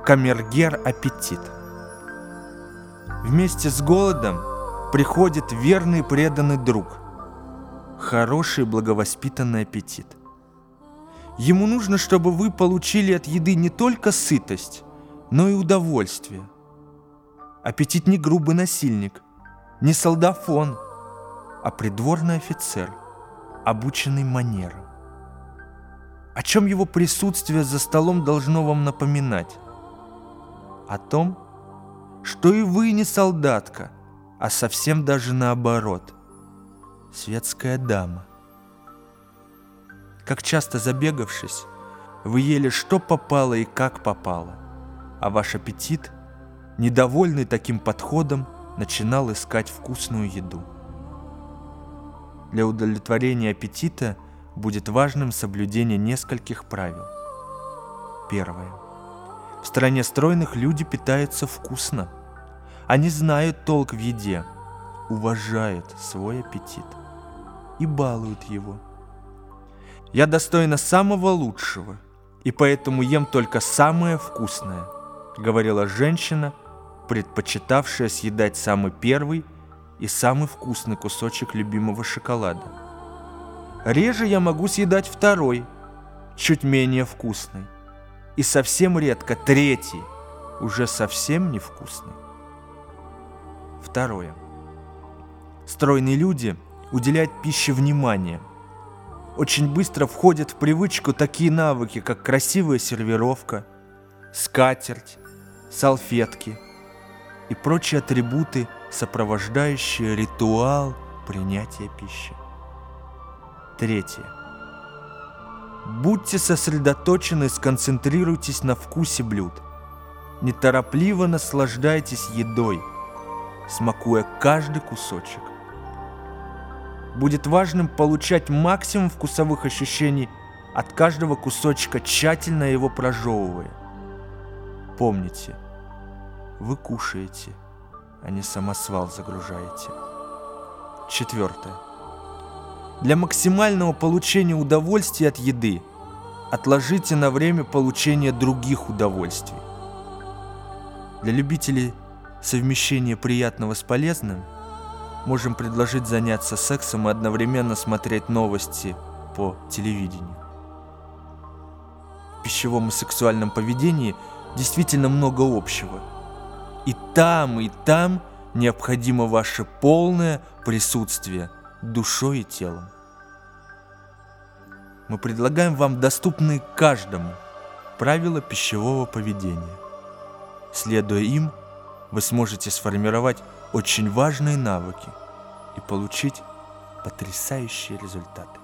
камергер аппетит. Вместе с голодом приходит верный и преданный друг, хороший благовоспитанный аппетит. Ему нужно, чтобы вы получили от еды не только сытость, но и удовольствие. Аппетит не грубый насильник, не солдафон, а придворный офицер, обученный манерам. О чем его присутствие за столом должно вам напоминать? О том, что и вы не солдатка, а совсем даже наоборот, светская дама. Как часто забегавшись, вы ели что попало и как попало, а ваш аппетит, недовольный таким подходом, начинал искать вкусную еду. Для удовлетворения аппетита будет важным соблюдение нескольких правил. Первое. В стране стройных люди питаются вкусно. Они знают толк в еде, уважают свой аппетит и балуют его. Я достойна самого лучшего, и поэтому ем только самое вкусное, говорила женщина, предпочитавшая съедать самый первый и самый вкусный кусочек любимого шоколада. Реже я могу съедать второй, чуть менее вкусный, и совсем редко третий, уже совсем невкусный. Второе. Стройные люди уделяют пище внимание. Очень быстро входят в привычку такие навыки, как красивая сервировка, скатерть, салфетки и прочие атрибуты, сопровождающие ритуал принятия пищи. Третье. Будьте сосредоточены и сконцентрируйтесь на вкусе блюд. Неторопливо наслаждайтесь едой, смакуя каждый кусочек. Будет важным получать максимум вкусовых ощущений от каждого кусочка, тщательно его прожевывая. Помните, вы кушаете, а не самосвал загружаете. Четвертое. Для максимального получения удовольствия от еды отложите на время получения других удовольствий. Для любителей совмещения приятного с полезным можем предложить заняться сексом и одновременно смотреть новости по телевидению. В пищевом и сексуальном поведении действительно много общего. И там необходимо ваше полное присутствие душой и телом. Мы предлагаем вам доступные каждому правила пищевого поведения. Следуя им, вы сможете сформировать очень важные навыки и получить потрясающие результаты.